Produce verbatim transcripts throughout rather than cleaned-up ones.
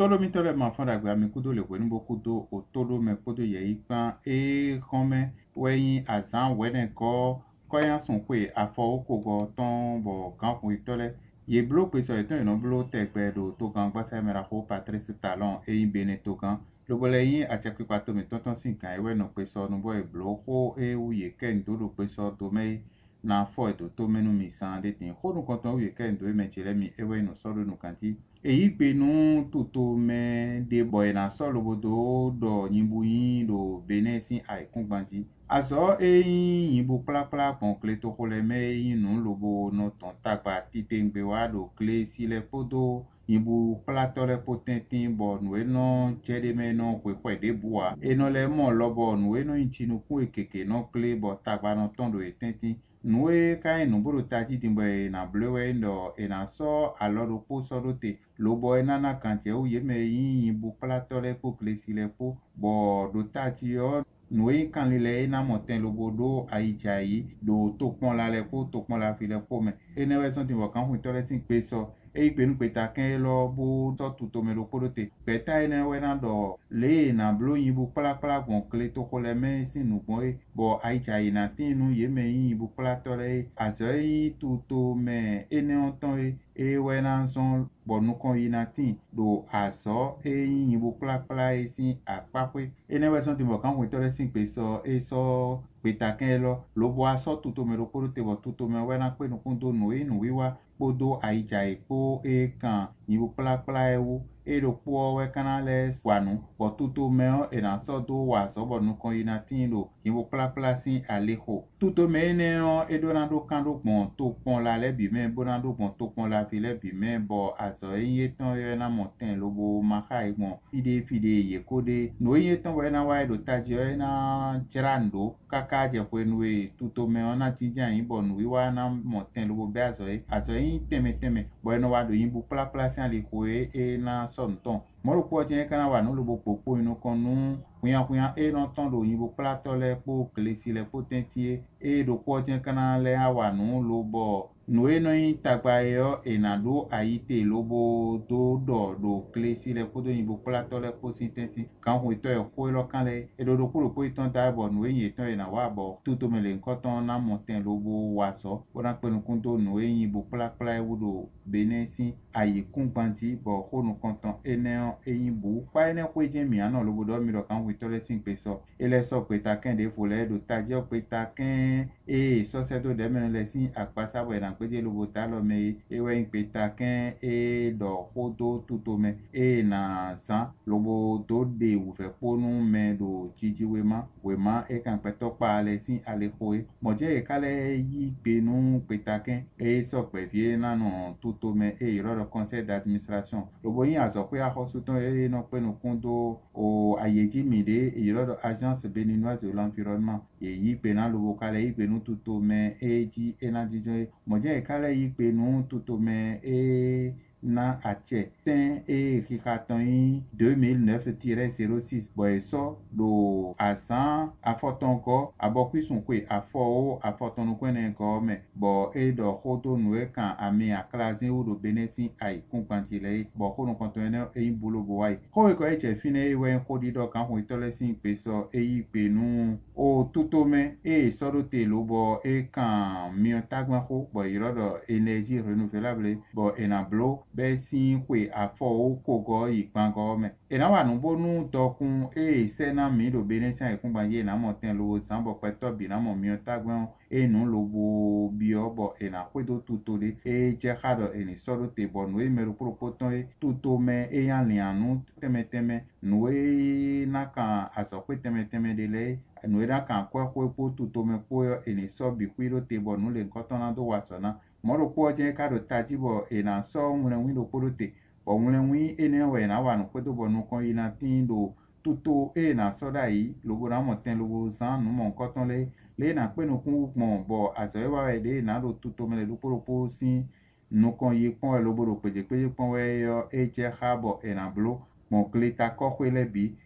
Otolo mi tole ma fanda gwa mi kudo le kweni bo kudo otolo me kudo ye ikpan e kome weyin azan wene ko koyan son kwe afo okogo ton bo kan kun itole ye blo kwe so eton eno blo tegbe do to kan gbasa mera ko Patrice Talon e yin bene to kan lo bole yin a chekwi pato mi tonton sin kan e we no kwe so no bo e blo ko e uye ken do do kwe so to me na fo eto to menu mi san de tin ko no konton uye ken do e me chele mi e we no so do no kanti èyí pinnu tuto me de boy na solo bodo do nyimbu yin do bene sin aikun gbanji aso eyin yimbu plapla pon kle to kole me yin nu lobo no ton tagba tite ngbe wa do kle sile podo yimbu platole potentin bo nu eno chede me no kwe kwe de bua eno le mo lobo nu eno inchinu ku ekeke no kle bo tagba no ton do etentin nue kai no buru taji timbo e na blewe ndo e na so alodo po so do te lobo e nana kanche u ye me yin bu platole po klesile po bo do taji yo nue kan lile e na moten lobo do aichai do tokpon la le po tokpon la file po me e ne we son timbo kan hu tole sin pe so e ipe nu peta ken lo bu so tuto me lo po te peta e ne we na do le na blo yin bu pla pla gon kle to ko le me sin nu bon e bo aichai na tin nu ye me yin bu pla tole aso e tuto me ene onton e e we na son bo nu kon ina tin do aso e yin bu pla pla e sin apapwe ene we son timbo kan hu tole sin pe so e so peta ken lo lo bo aso tuto me lo po te bo tuto me we na pe nu kun do nu e nu wiwa podo aichai po e kan yin bu pla pla e wo e do po we kana le swanu bo tuto me e na so do wa so bo nu kon ina tin do yin bu pla pla sin alejo tuto me ne o e do na do kan do pon to pon la le bi me bo na do pon to pon la fi le bi me bo aso yin ton yo na moten lo bo ma kai gbon fide fide ye kode no yin ton we na wa do taji yo na cherando kaka je ko nu e tuto me ona tinja yin bo nu wi wa na moten lo bo be aso e aso yin teme teme bo no wa do yin bu pla pla sin alejo e e na son ton mo ro po je kana wa no lo bo popo inu kon nu kuya kuya e no ton do yin bu pla tole po klesi le potentie e do po je kana le awa nu lo bo nu e no yin tagba yo e na do ayite lobo do do do klesi le po do yin bu pla tole po sintenti kan hu to e ko lo kan le e do do ko po iton ta bo nu e yin ton e na wa bo tuto me le nkoton na moten lobo wa so o na pe nu kun do nu e yin bu pla pla e wo do benesi ayi kun gbanti bo ko nu konton ene eyin bu pa ene ko je mi ana lobo do mi ro kan hu tole sin pe so ele so pe ta ken de fo le do taji o pe ta ken e so se do de me le sin apasa bo na pe je lobo ta lo me e we pe ta ken e do ko do tuto me e na san lobo do de u fe ponu me do jiji we ma we ma e kan pe to pa le sin ale ko e mo je e kale yi pe nu pe ta ken e so pe vie na no tuto me e ro do conseil d'administration lobo yin aso pe a ho suton e no pe nu kun do o ayeji mi de e ro do agence béninoise de l'environnement e yi pe na lobo kale yi pe nu tuto me e ji e na jijo e mo je e kale yi pe nu tuto me e na ache ten e hikaton yi deux mille neuf tiret zéro six bo e so do asan afoton ko abokwi sun kwe afo o afoton nu kwene ko me bo e do hoto nu e kan ami aklazen o do benesi ai kumpanti le bo ko nu konton ene e bulo bo wai ko e ko e che fine e we ko di do kan hu tole sin pe so e yi pe nu o tuto me e so do te lo bo e kan mi tagma ko bo iro do énergie renouvelable bo e na blo be sin kwe afo o kogo ipan go me e na wa nu bo nu dokun e se na mi do benesi ai kumpanti na moten lo san bo pe to bi na mo mi tagma e nu lo bo bi o bo e na kwe do tuto de e je khado e ni so do te bo nu e meru propoton e tuto me e yan lianu teme teme nu e na kan aso kwe teme teme de le nu e na kan kwa kwe po tuto me po e ni so bi kwi do te bo nu le nkoton na do waso na mo ro po je ka do taji bo e na so nwule wi do po do te bo nwule wi e ne we na wa nu kwe do bo nu kon ina tin do tuto e na so da yi lobo na mo ten lobo san nu mo nkoton le le na pe nu kun pon bo aso e wa we de na do tuto me le do po po sin nu kon yi pon e lobo do peje peje pon we yo e je ha bo e na blo mon kleta ko kwe le bi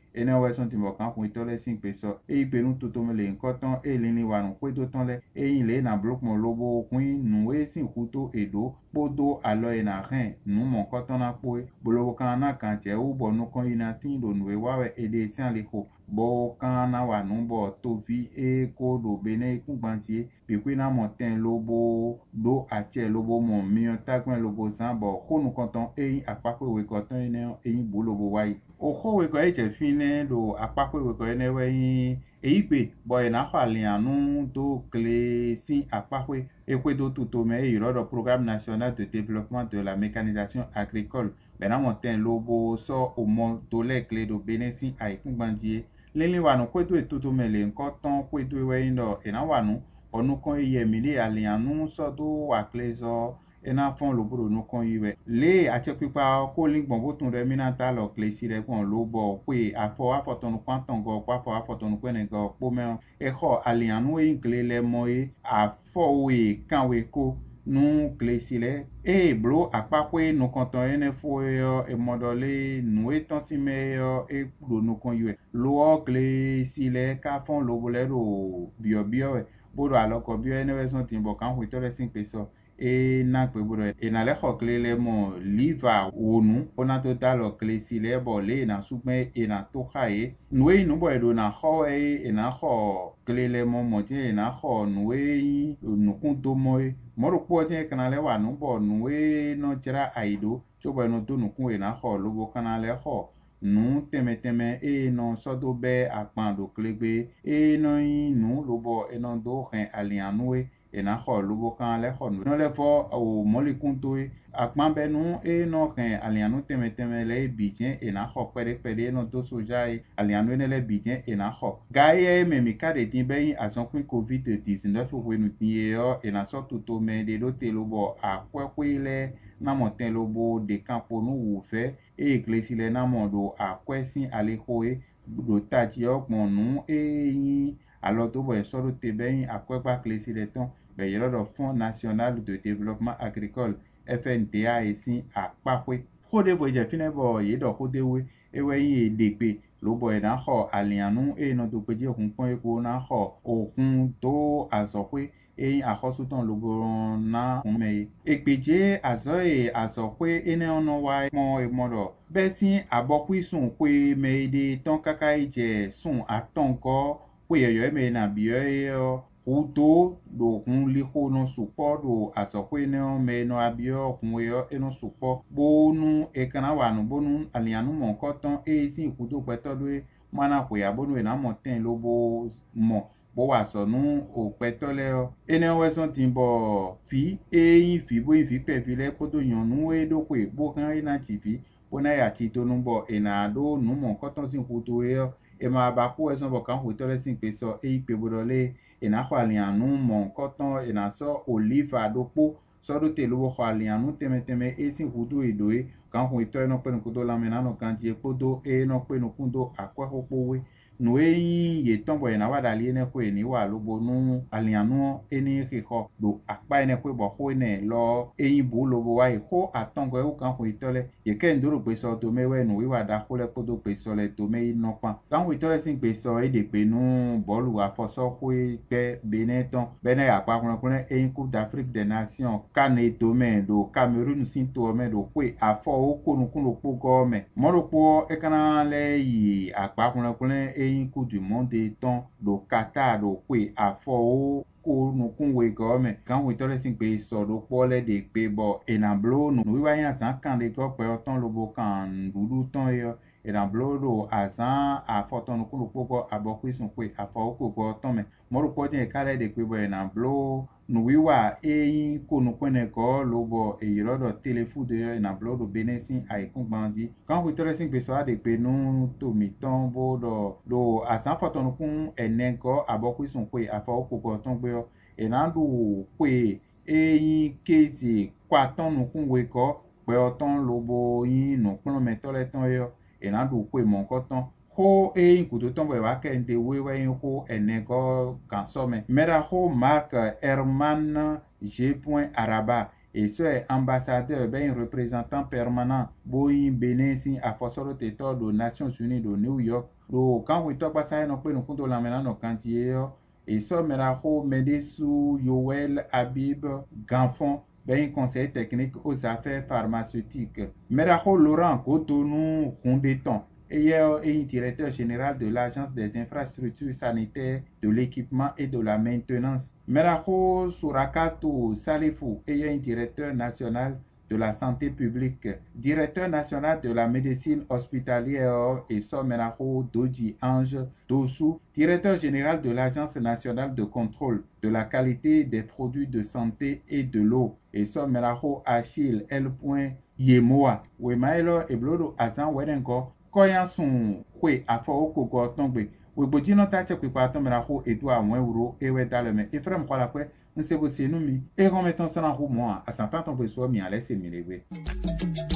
ene we son timbo kan kun itole sin pe so e ipe nu toto me le nko ton e le ni wa nu pe do ton le e yin le na block mo lobo kun nu e sin kuto edo podo alo e na ren nu mo ko ton na po bolobo kan na kan che u bo nu kon ina tin do nu e wa we e de sin le ko bo kan na wa nu bo to vi e ko do bene kun bantie pe kwi na mo ten lobo do a che lobo mo mi ta kun lobo san bo ko nu kon ton e apako we ko ton ene e bo lobo wa o ko we ko e che fine do apako we ko ene we e pe bo e na fa lianu do clé si apako e ko do tuto me e ro do programme national de développement de la mécanisation agricole ben na mo ten lobo so o mo to le clé do benesi ai kun bantie lele wa no ko do tuto me le nko ton ko do we ndo e na wa no onu kon iye mi le alianu so do wa clé so ena fon lo bro no kon yiwe le a che pipa ko link bon botun re minata lo clé si re kon lo bo pe afo afo ton kwanton go kwa afo afo ton ko ne go po me e ho alianu e clé le mo e afo we kan we ko nu clé si le e blo apakwe no konton ene fo yo e modole nu e ton si me yo e lo no kon yiwe lo clé si le ka fon lo bo le ro bio bio bodo aloko bio ene we son timbo kan hu to le sin pe so e na pe bodo e na le ho clé le mo liva onu ona total clé si le bo le na supe e na to hae nu e nu bo e do na ho e e na ho clé le mo mo je e na ho nu e nu kun to mo e mo ro po je kana le wa nu bo nu e no jira aido cho bo no to nu kun e na ho lo bo kana le ho nu teme teme e no sodo be apan do klegbe e no nu lobo e no do ren alianu e e na ho lobo kan le ho no le fo o molikun to e apan be nu e no ren alianu teme teme le bijen e na ho pere pere no do soja e alianu ne le bijen e na ho gaye me mi ka de tin be ason kun covid dix-neuf we nu tin e o e na so tuto me de do te lobo akwekwe le na mo ten lobo de campo nu wo fe e eklesi le na mo do akwesi alehoe do tachi okpon nu e yin alo to bo so do te ben akwepa klesi le ton be yelo do Fonds national de développement agricole F N D A e sin apakwe kode bo je fine bo ye do kode we e we yin de pe lo bo e na ho alianu e no do peje okun pon e ko na ho okun to azokwe e ahosuton logo na me ekpeje azo e azo pe ene ono wa mo e modo besin abokwi sun pe me de ton kaka ije sun atonko pe yoyo me na bi e uto do kun liko no supo do azo pe ne me no abio kun yo eno supo bonu e kana wa no bonu alianu mo koton e sin ikudo peto do mana ko ya bonu e na mo ten lobo mo bo wa so nu o peto le o ene we son timbo fi e yin fi bo yin fi pe fi le ko do yan nu e do ko e bo kan e na ti fi bo na ya ti to nu bo e na do nu mo koton sin ku to e o e ma ba ko e son bo kan ho to le sin pe so e pe bo do le e na kwa lian nu mo koton e na so oliva do po so do te lo kwa lian nu teme teme e sin ku do e do e kan ho to e no pe nu ku do la me na no kan ti e po do e no pe nu ku do akwa ho po we nu e yin ye ton bo e na wa da li ene ko e ni wa lo bo nu alianu eni ke ho do apa ene ko bo ho ne lo e yin bu lo bo wa e ho aton go e kan ho itole ye ke nduru pe so to me we nu wi wa da ko le ko do pe so le to me no pan kan ho itole sin pe so e de pe nu bolu wa fo so ko e pe beneton bene apa kun kun e yin coupe d'Afrique des nations kan e to me do Cameroun sin to me do ko afo o ko nu kun lo po go me mo ro po e kana le yi apa kun kun e yin coupe du monde ton do Qatar do kwe afo o ko nu kun we go me kan we tole sin pe so do pole de pe bo e na blo nu wi wa yan san kan de go pe o ton lo bo kan dudu ton yo e na blo do azan afo ton nu kun lo po abokwi sun kwe afo ko go ton me mo ro po je kale de pe bo e na blo nu wi wa e yin ko nu kun ne ko lo bo e yiro do telefu de e na blo do benesin ai kun gbandi kan we tole sin pe so ade pe nu to mi ton bo do do asan foton kun enenko abokwi sun kwe afo ko go ton gbe o e na do kwe e yin kezi kwa ton nu kun we ko pe o ton lo bo yin nu kun me tole ton yo e na do kwe mon ko ton ho e yin kudo ton we wa ke nde we we yin ko enenko kan so me mera ho mark Herman G. Araba et soit ambassadeur ben représentant permanent boyin Benin si a forceau de aux Nations Unies de New York do quand we talk about no pe no kundo la mena no kantie et so meraho Medesu Yoel Habib Ganfon ben conseiller technique aux affaires pharmaceutiques meraho Laurent Cotonou Rondeton et est directeur général de l'Agence des infrastructures sanitaires, de l'équipement et de la maintenance. Meraho Surakato Salifou est directeur national de la santé publique, directeur national de la médecine hospitalière et Someraho Doji Ange Dossou, directeur général de l'Agence nationale de contrôle de la qualité des produits de santé et de l'eau et Someraho Achille L. Yemoa, Wemaelo et Blodo Azan Werengo, Koyan son kwe afo oko go tongbe we bojino ta che kwe pato mera ho edu a mwen euro ewe daleme e frem kwa la kwe nse bo se numi e remeton sana ho mo a santan ton so mi ale se mi lewe